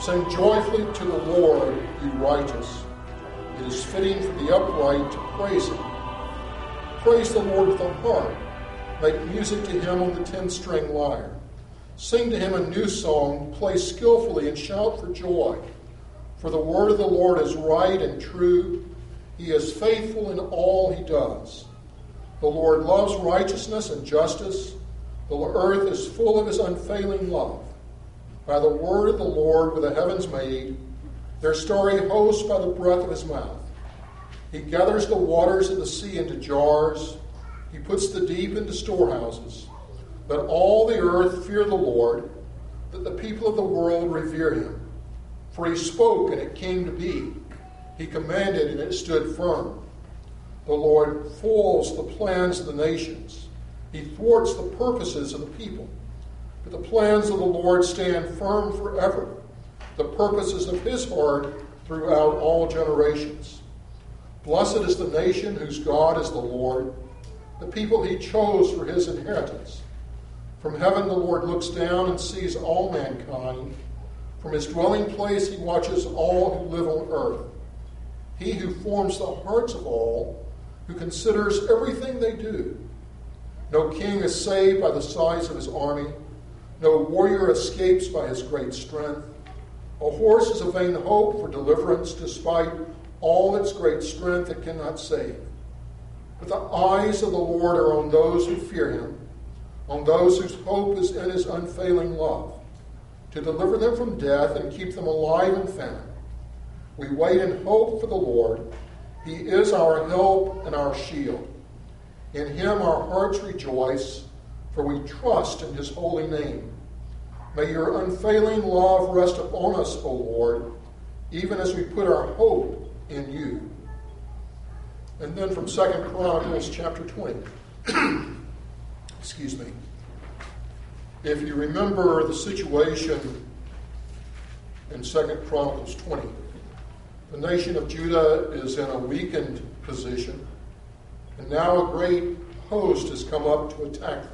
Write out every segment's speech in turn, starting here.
Sing joyfully to the Lord, you righteous. It is fitting for the upright to praise him. Praise the Lord with the harp. Make music to him on the 10-string lyre. Sing to him a new song. Play skillfully and shout for joy. For the word of the Lord is right and true. He is faithful in all he does. The Lord loves righteousness and justice. The earth is full of his unfailing love. By the word of the Lord were the heavens made, their starry hosts by the breath of his mouth. He gathers the waters of the sea into jars. He puts the deep into storehouses. Let all the earth fear the Lord, that the people of the world revere him. For he spoke, and it came to be. He commanded, and it stood firm. The Lord foils the plans of the nations. He thwarts the purposes of the people. But the plans of the Lord stand firm forever, the purposes of his heart throughout all generations. Blessed is the nation whose God is the Lord, the people he chose for his inheritance. From heaven the Lord looks down and sees all mankind. From his dwelling place he watches all who live on earth. He who forms the hearts of all, who considers everything they do. No king is saved by the size of his army. No warrior escapes by his great strength. A horse is a vain hope for deliverance, despite all its great strength it cannot save. But the eyes of the Lord are on those who fear him, on those whose hope is in his unfailing love, to deliver them from death and keep them alive in famine. We wait in hope for the Lord. He is our help and our shield. In him our hearts rejoice, for we trust in his holy name. May your unfailing love rest upon us, O Lord, even as we put our hope in you. And then from 2 Chronicles chapter 20. Excuse me. If you remember the situation in 2 Chronicles 20, the nation of Judah is in a weakened position, and now a great host has come up to attack them.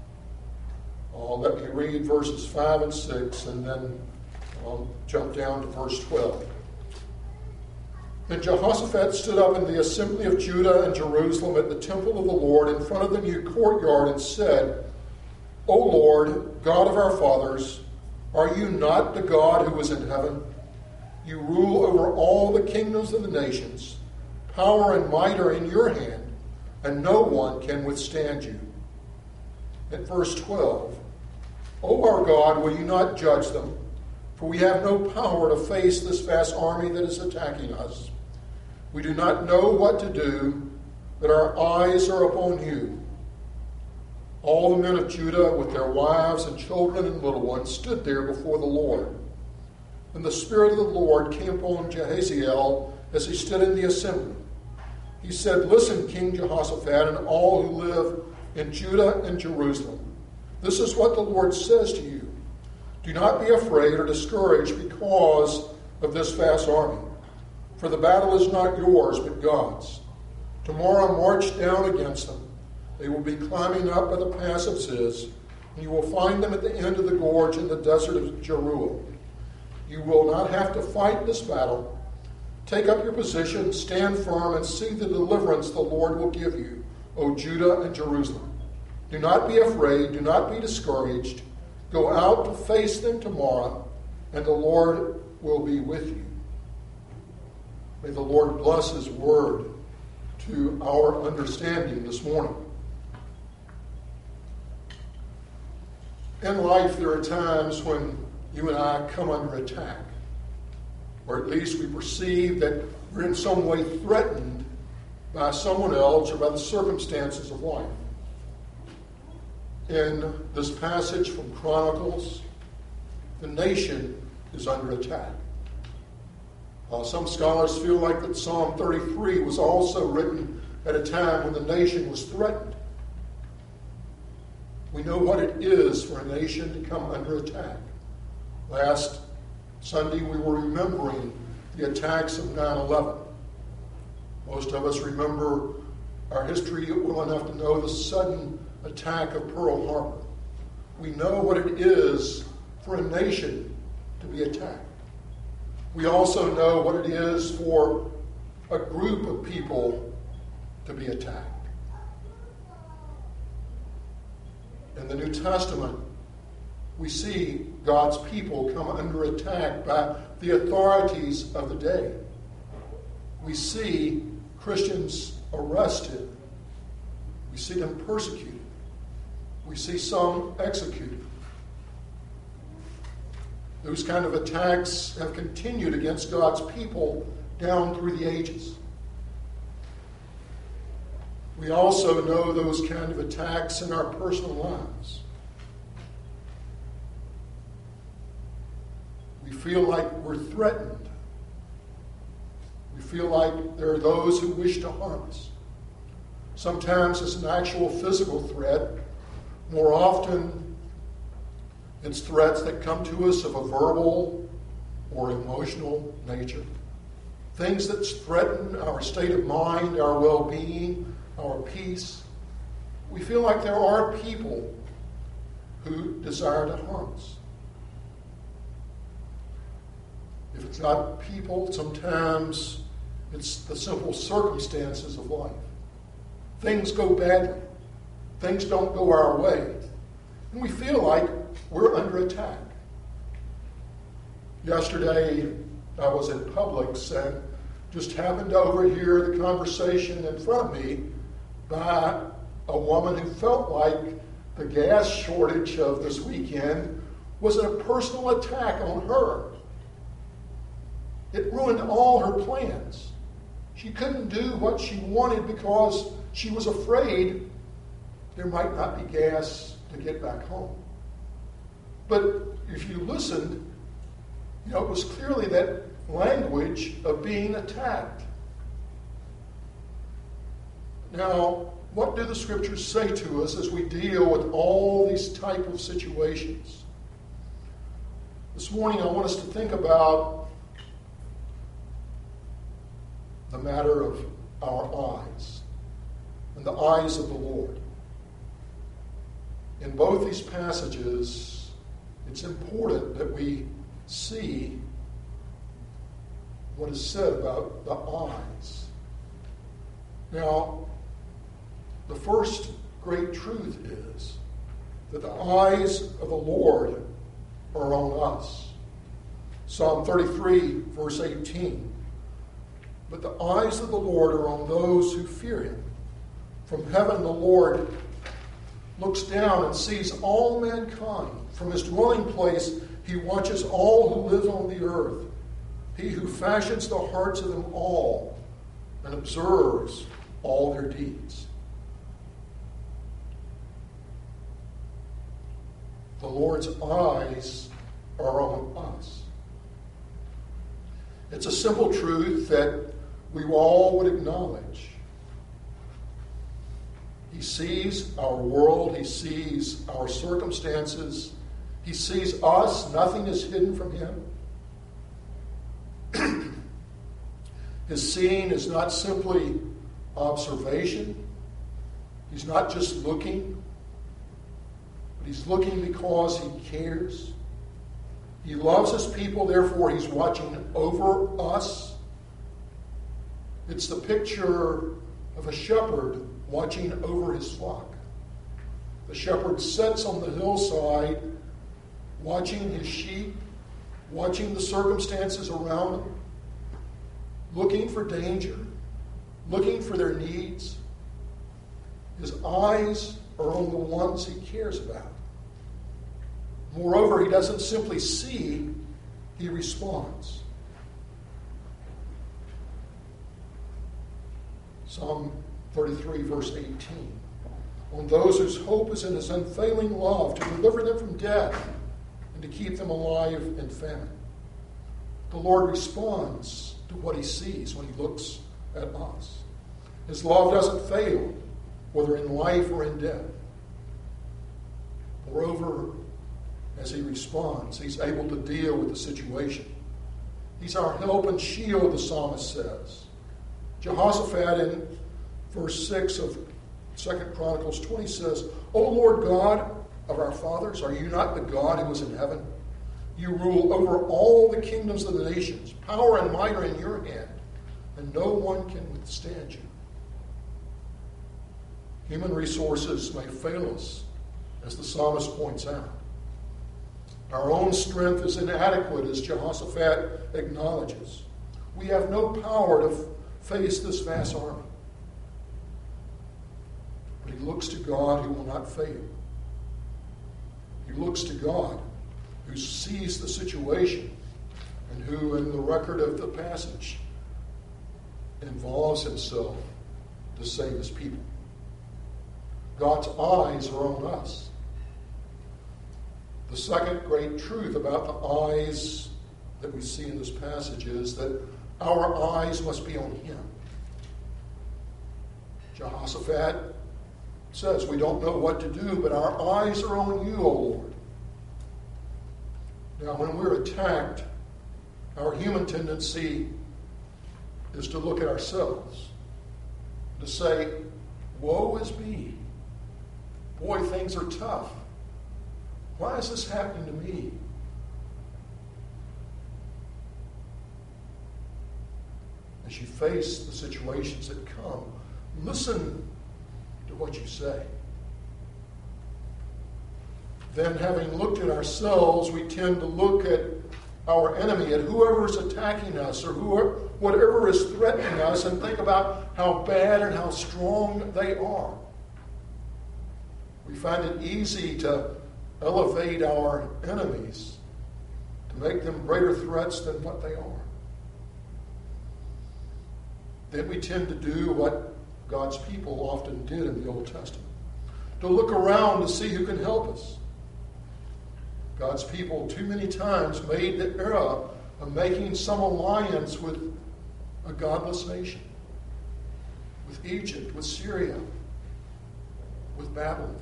Let me read verses 5 and 6, and then I'll jump down to verse 12. Then Jehoshaphat stood up in the assembly of Judah and Jerusalem at the temple of the Lord in front of the new courtyard and said, O Lord, God of our fathers, are you not the God who is in heaven? You rule over all the kingdoms of the nations. Power and might are in your hand, and no one can withstand you. At verse 12, O our God, will you not judge them? For we have no power to face this vast army that is attacking us. We do not know what to do, but our eyes are upon you. All the men of Judah, with their wives and children and little ones, stood there before the Lord. And the Spirit of the Lord came upon Jehaziel as he stood in the assembly. He said, Listen, King Jehoshaphat, and all who live in Judah and Jerusalem. This is what the Lord says to you. Do not be afraid or discouraged because of this vast army, for the battle is not yours, but God's. Tomorrow march down against them. They will be climbing up by the pass of Ziz, and you will find them at the end of the gorge in the desert of Jeruel. You will not have to fight this battle. Take up your position, stand firm, and see the deliverance the Lord will give you, O Judah and Jerusalem. Do not be afraid, do not be discouraged. Go out to face them tomorrow, and the Lord will be with you. May the Lord bless his word to our understanding this morning. In life, there are times when you and I come under attack, or at least we perceive that we're in some way threatened by someone else or by the circumstances of life. In this passage from Chronicles, the nation is under attack. Some scholars feel like that Psalm 33 was also written at a time when the nation was threatened. We know what it is for a nation to come under attack. Last Sunday we were remembering the attacks of 9/11. Most of us remember our history well enough to know the sudden attack of Pearl Harbor. We know what it is for a nation to be attacked. We also know what it is for a group of people to be attacked. In the New Testament, we see God's people come under attack by the authorities of the day. We see Christians arrested. We see them persecuted. We see some executed. Those kind of attacks have continued against God's people down through the ages. We also know those kind of attacks in our personal lives. We feel like we're threatened. We feel like there are those who wish to harm us. Sometimes it's an actual physical threat. More often, it's threats that come to us of a verbal or emotional nature. Things that threaten our state of mind, our well-being, our peace. We feel like there are people who desire to harm us. If it's not people, sometimes it's the simple circumstances of life. Things go badly. Things don't go our way. And we feel like we're under attack. Yesterday, I was in Publix and just happened to overhear the conversation in front of me by a woman who felt like the gas shortage of this weekend was a personal attack on her. It ruined all her plans. She couldn't do what she wanted because she was afraid there might not be gas to get back home. But if you listened, it was clearly that language of being attacked. Now, what do the scriptures say to us as we deal with all these type of situations? This morning I want us to think about the matter of our eyes and the eyes of the Lord. In both these passages, it's important that we see what is said about the eyes. Now, the first great truth is that the eyes of the Lord are on us. Psalm 33, verse 18. But the eyes of the Lord are on those who fear him. From heaven the Lord looks down and sees all mankind. From his dwelling place he watches all who live on the earth. He who fashions the hearts of them all and observes all their deeds. The Lord's eyes are on us. It's a simple truth that we all would acknowledge. He sees our world. He sees our circumstances. He sees us. Nothing is hidden from him. His seeing is not simply observation. He's not just looking, but he's looking because he cares. He loves his people, therefore he's watching over us. It's the picture of a shepherd watching over his flock. The shepherd sits on the hillside watching his sheep, watching the circumstances around him, looking for danger, looking for their needs. His eyes are on the ones he cares about. Moreover, he doesn't simply see, he responds. Psalm 33, verse 18. On those whose hope is in his unfailing love, to deliver them from death and to keep them alive in famine. The Lord responds to what he sees when he looks at us. His love doesn't fail, whether in life or in death. Moreover, as he responds, he's able to deal with the situation. He's our help and shield, the psalmist says. Jehoshaphat in verse 6 of 2 Chronicles 20 says, O Lord God of our fathers, are you not the God who is in heaven? You rule over all the kingdoms of the nations. Power and might are in your hand, and no one can withstand you. Human resources may fail us, as the psalmist points out. Our own strength is inadequate, as Jehoshaphat acknowledges. We have no power to face this vast army. But he looks to God who will not fail. He looks to God who sees the situation and who, in the record of the passage, involves himself to save his people. God's eyes are on us. The second great truth about the eyes that we see in this passage is that our eyes must be on him. Jehoshaphat says, we don't know what to do, but our eyes are on you, O Lord. Now, when we're attacked, our human tendency is to look at ourselves, to say, woe is me. Boy, things are tough. Why is this happening to me? As you face the situations that come, listen to what you say. Then, having looked at ourselves, we tend to look at our enemy, at whoever is attacking us or whatever is threatening us, and think about how bad and how strong they are. We find it easy to elevate our enemies, to make them greater threats than what they are. Then we tend to do what God's people often did in the Old Testament, to look around to see who can help us. God's people too many times made the error of making some alliance with a godless nation, with Egypt, with Syria, with Babylon.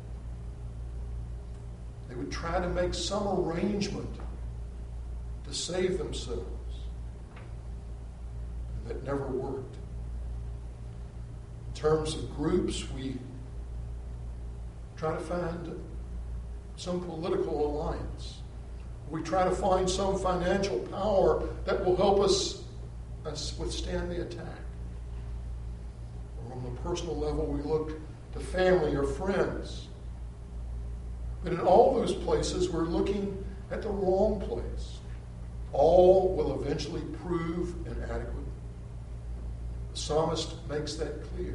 They would try to make some arrangement to save themselves. And that never worked. In terms of groups, we try to find some political alliance. We try to find some financial power that will help us withstand the attack. Or on a personal level, we look to family or friends. But in all those places, we're looking at the wrong place. All will eventually prove inadequate. The psalmist makes that clear.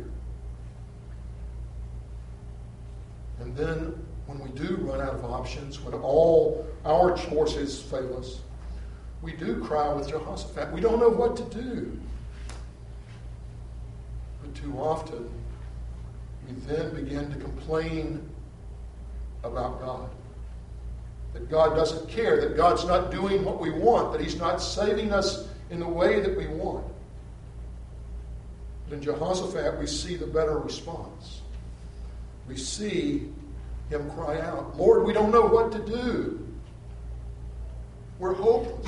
And then, when we do run out of options, when all our choices fail us, we do cry with Jehoshaphat. We don't know what to do. But too often, we then begin to complain about God. That God doesn't care, that God's not doing what we want, that he's not saving us in the way that we want. But in Jehoshaphat, we see the better response. We see him cry out, Lord, we don't know what to do. We're hopeless.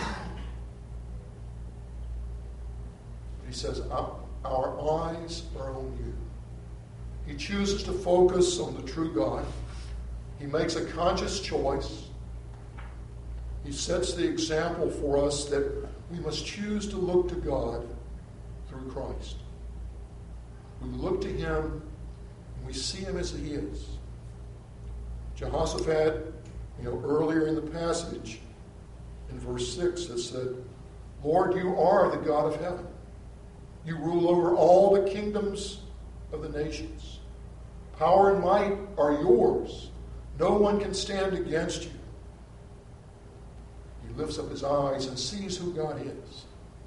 He says, our eyes are on you. He chooses to focus on the true God. He makes a conscious choice. He sets the example for us that we must choose to look to God through Christ. We look to him and we see him as he is. Jehoshaphat, earlier in the passage, in verse 6, it said, Lord, you are the God of heaven. You rule over all the kingdoms of the nations. Power and might are yours. No one can stand against you. He lifts up his eyes and sees who God is.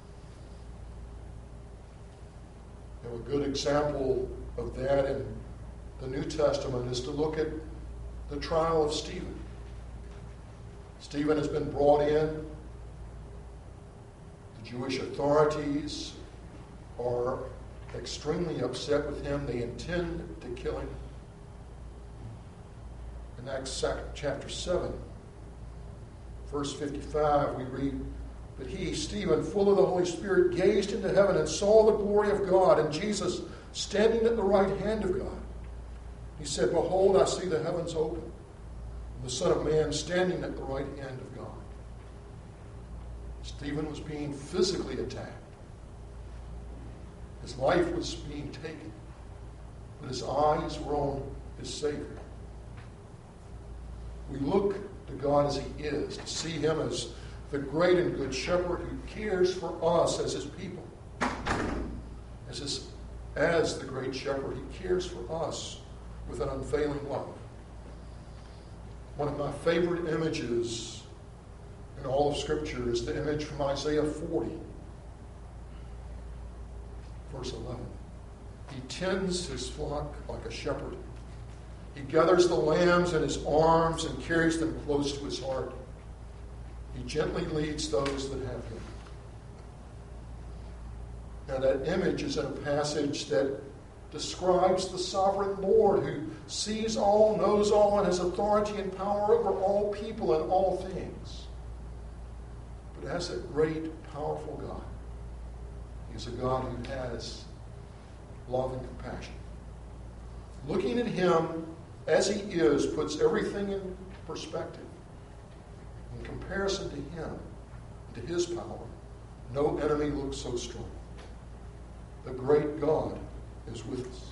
A good example of that in the New Testament is to look at the trial of Stephen. Stephen has been brought in. The Jewish authorities are extremely upset with him. They intend to kill him. In Acts chapter 7, verse 55, we read, But he, Stephen, full of the Holy Spirit, gazed into heaven and saw the glory of God and Jesus standing at the right hand of God. He said, Behold, I see the heavens open, and the Son of Man standing at the right hand of God. Stephen was being physically attacked. His life was being taken. But his eyes were on his Savior. We look to God as he is, to see him as the great and good shepherd who cares for us as his people. As the great shepherd, he cares for us with an unfailing love. One of my favorite images in all of Scripture is the image from Isaiah 40, verse 11. He tends his flock like a shepherd. He gathers the lambs in his arms and carries them close to his heart. He gently leads those that have him. Now that image is in a passage that describes the sovereign Lord who sees all, knows all, and has authority and power over all people and all things. But as a great, powerful God, he's a God who has love and compassion. Looking at him as he is puts everything in perspective. In comparison to him, to his power, no enemy looks so strong. The great God is with us.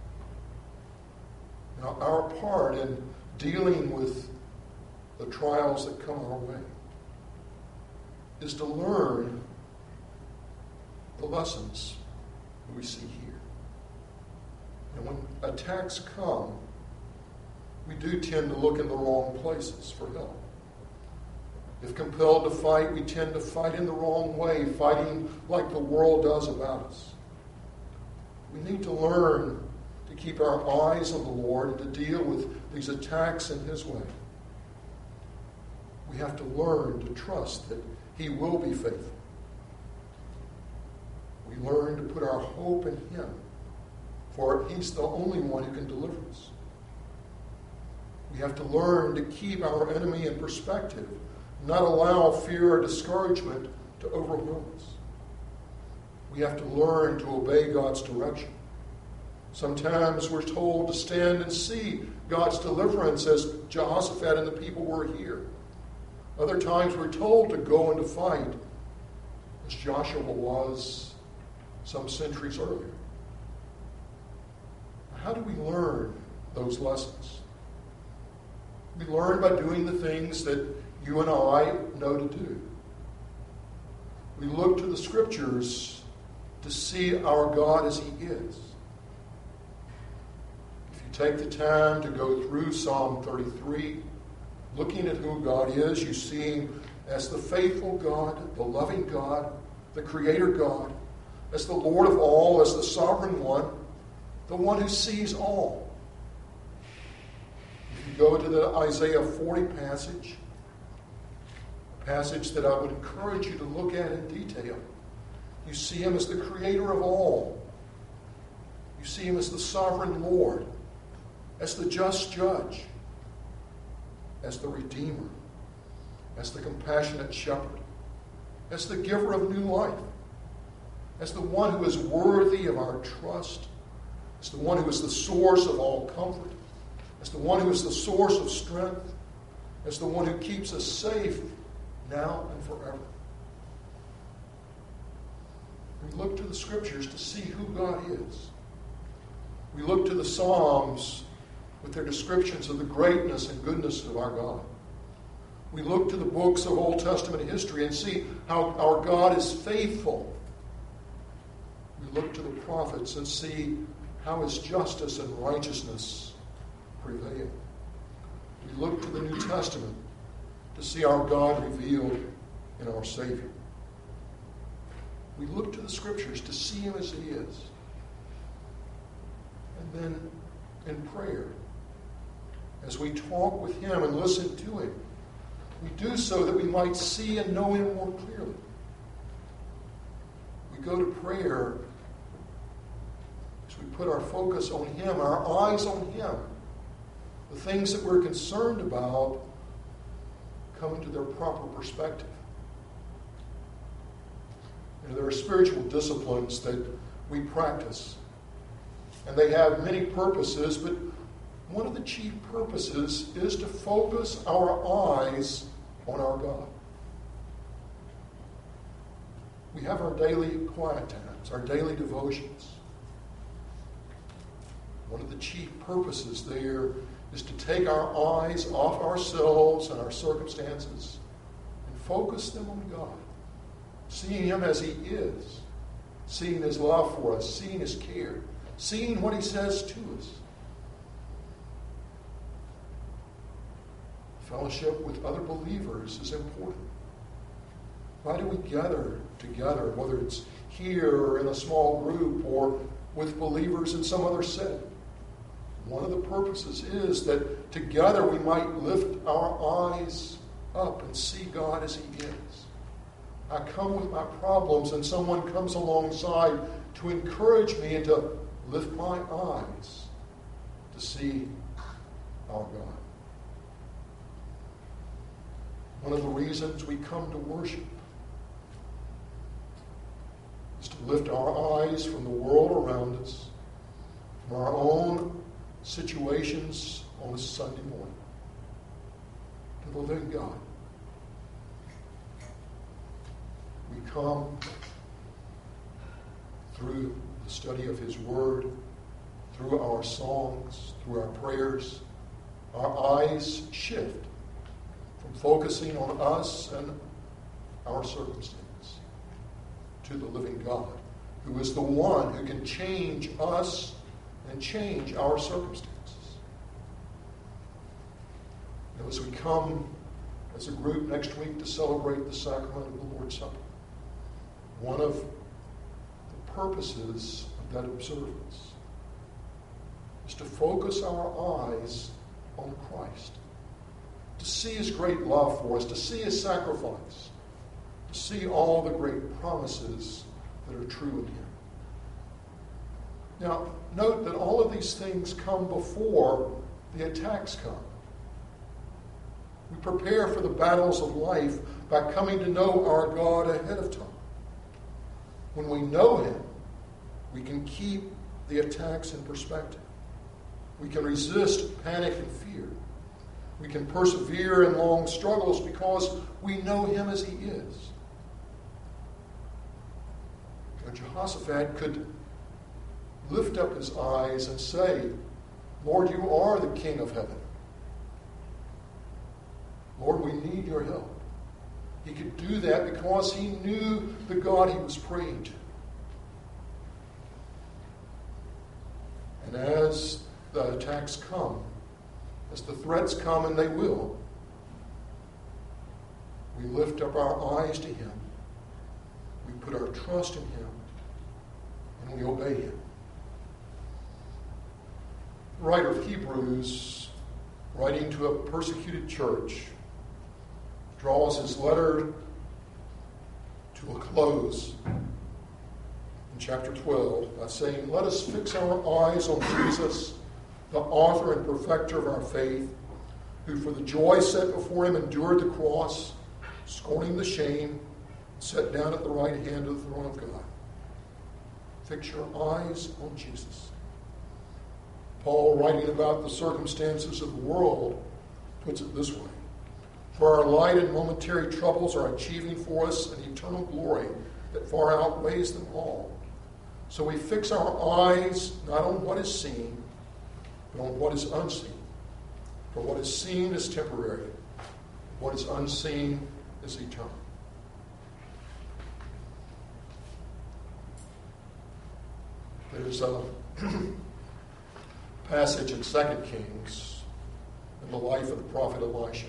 Now, our part in dealing with the trials that come our way is to learn the lessons that we see here. And when attacks come, we do tend to look in the wrong places for help. If compelled to fight, we tend to fight in the wrong way, fighting like the world does about us. We need to learn to keep our eyes on the Lord and to deal with these attacks in his way. We have to learn to trust that he will be faithful. We learn to put our hope in him, for he's the only one who can deliver us. We have to learn to keep our enemy in perspective, not allow fear or discouragement to overwhelm us. We have to learn to obey God's direction. Sometimes we're told to stand and see God's deliverance as Jehoshaphat and the people were here. Other times we're told to go and to fight as Joshua was some centuries earlier. How do we learn those lessons? We learn by doing the things that you and I know to do. We look to the Scriptures to see our God as he is. If you take the time to go through Psalm 33, looking at who God is, you see him as the faithful God, the loving God, the Creator God, as the Lord of all, as the sovereign one, the one who sees all. If you go to the Isaiah 40 passage, a passage that I would encourage you to look at in detail, you see him as the Creator of all. You see him as the sovereign Lord, as the just judge, as the Redeemer, as the compassionate shepherd, as the giver of new life, as the one who is worthy of our trust, as the one who is the source of all comfort, as the one who is the source of strength, as the one who keeps us safe now and forever. We look to the Scriptures to see who God is. We look to the Psalms with their descriptions of the greatness and goodness of our God. We look to the books of Old Testament history and see how our God is faithful. We look to the prophets and see how his justice and righteousness prevail. We look to the New Testament to see our God revealed in our Savior. We look to the Scriptures to see him as he is. And then in prayer, as we talk with him and listen to him, we do so that we might see and know him more clearly. We go to prayer as we put our focus on him, our eyes on him. The things that we're concerned about come into their proper perspective. There are spiritual disciplines that we practice, and they have many purposes, but one of the chief purposes is to focus our eyes on our God. we have our daily quiet times, our daily devotions. One of the chief purposes there is to take our eyes off ourselves and our circumstances and focus them on God, seeing Him as He is, seeing His love for us, seeing His care, seeing what He says to us. Fellowship with other believers is important. Why do we gather together, whether it's here or in a small group or with believers in some other setting? One of the purposes is that together we might lift our eyes up and see God as He is. I come with my problems and someone comes alongside to encourage me and to lift my eyes to see our God. One of the reasons we come to worship is to lift our eyes from the world around us, from our own situations on a Sunday morning, to the living God. We come through the study of His Word, through our songs, through our prayers. Our eyes shift from focusing on us and our circumstances to the living God, who is the one who can change us and change our circumstances. And as we come as a group next week to celebrate the sacrament of the Lord's Supper, one of the purposes of that observance is to focus our eyes on Christ, to see His great love for us, to see His sacrifice, to see all the great promises that are true in Him. Now, note that all of these things come before the attacks come. We prepare for the battles of life by coming to know our God ahead of time. When we know Him, we can keep the attacks in perspective. We can resist panic and fear. We can persevere in long struggles because we know Him as He is. Jehoshaphat could lift up his eyes and say, Lord, you are the King of heaven. Lord, we need your help. He could do that because he knew the God he was praying to. And as the attacks come, as the threats come, and they will, we lift up our eyes to Him. We put our trust in Him, and we obey Him. The writer of Hebrews, writing to a persecuted church, draws his letter to a close in chapter 12 by saying, let us fix our eyes on Jesus, the author and perfecter of our faith, who for the joy set before Him endured the cross, scorning the shame, sat down at the right hand of the throne of God. Fix your eyes on Jesus. Paul, writing about the circumstances of the world, puts it this way. For our light and momentary troubles are achieving for us an eternal glory that far outweighs them all. So we fix our eyes not on what is seen, but on what is unseen. For what is seen is temporary. What is unseen is eternal. There's a passage in 2 Kings in the life of the prophet Elisha.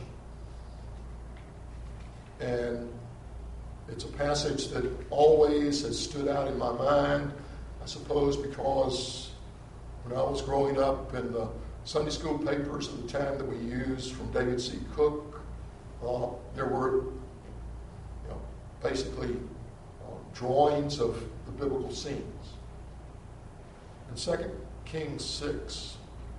And it's a passage that always has stood out in my mind, I suppose because when I was growing up in the Sunday school papers at the time that we used from David C. Cook, there were basically drawings of the biblical scenes. In 2 Kings 6,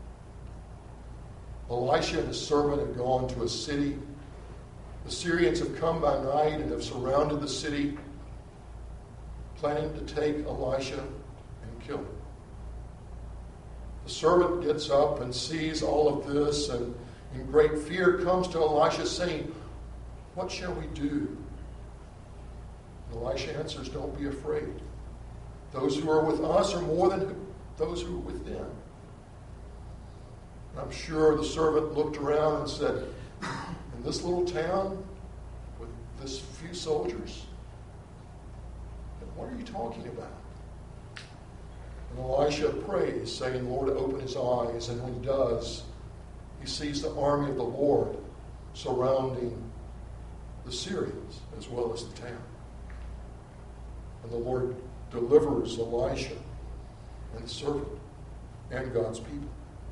Elisha and his servant have gone to a city. The Syrians have come by night and have surrounded the city, planning to take Elisha and kill him. The servant gets up and sees all of this, and in great fear comes to Elisha saying, what shall we do? And Elisha answers, don't be afraid. Those who are with us are more than those who are with them. And I'm sure the servant looked around and said, in this little town with this few soldiers, what are you talking about? And Elisha prays, saying, Lord, open his eyes. And when he does, he sees the army of the Lord surrounding the Syrians as well as the town. And the Lord delivers Elisha and the servant and God's people.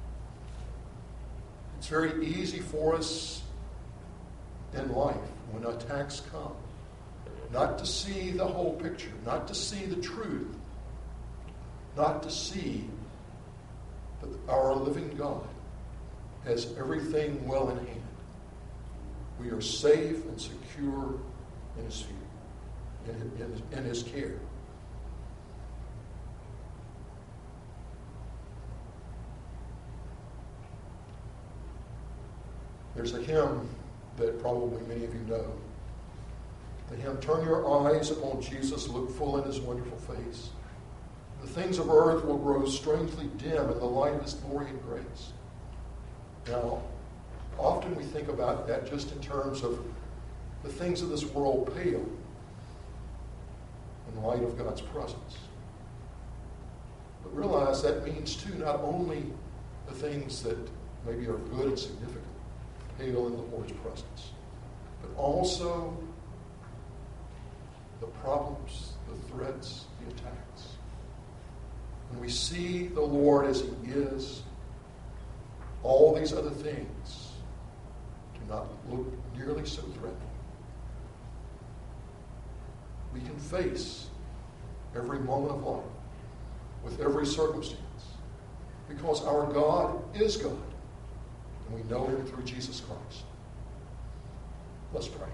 It's very easy for us in life when attacks come not to see the whole picture, not to see the truth, not to see that our living God has everything well in hand. We are safe and secure in his feet, in his care. There's a hymn that probably many of you know. The hymn, turn your eyes upon Jesus, look full in his wonderful face. The things of earth will grow strangely dim in the light of his glory and grace. Now, often we think about that just in terms of the things of this world pale in light of God's presence. But realize that means, too, not only the things that maybe are good and significant, pale in the Lord's presence, but also the problems, the threats, the attacks. When we see the Lord as he is, all these other things do not look nearly so threatening. We can face every moment of life with every circumstance because our God is God, and we know him through Jesus Christ. Let's pray.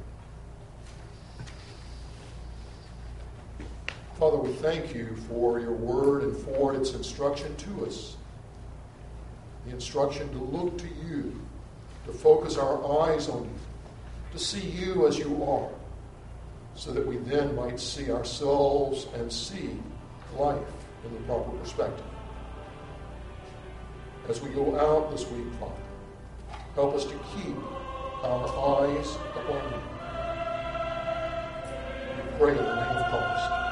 Father, we thank you for your word and for its instruction to us. The instruction to look to you, to focus our eyes on you, to see you as you are, so that we then might see ourselves and see life in the proper perspective. As we go out this week, Father, help us to keep our eyes upon you. We pray in the name of Christ.